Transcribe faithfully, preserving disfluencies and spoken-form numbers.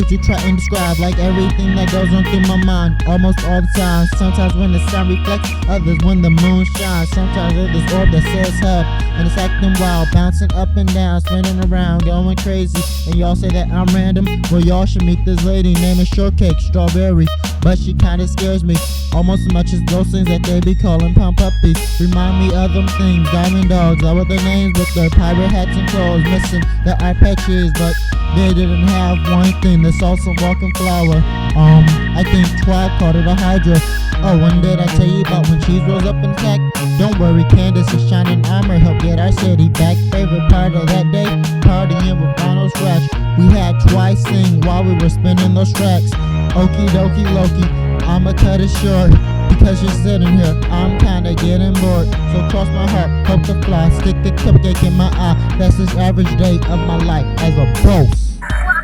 to try and describe, like everything that goes on through my mind almost all the time. Sometimes when the sun reflects, others when the moon shines. Sometimes there's this orb that says help, and it's acting wild, bouncing up and down, spinning around, going crazy. And y'all say that I'm random? Well, y'all should meet this lady named Shortcake Strawberry, but she kinda scares me almost as much as those things that they be calling pump puppies. Remind me of them things, diamond dogs, all with their names with their pirate hats and clothes, missing the eye patches, but they didn't have one thing, the salsa walking flower. Um, I think Twilight called it a hydra. Oh, and did I tell you about when cheese rolls up and attack? Don't worry, Candace's shining armor helped get our city back. Favorite part of that day, partying with Ronald Scratch. We had Twice sing while we were spinning those tracks. Okie dokie Loki, I'ma cut it short, because you're sitting here, I'm kinda getting bored. So cross my heart, hope to fly, stick a cupcake in my eye. That's this average day of my life as a boss.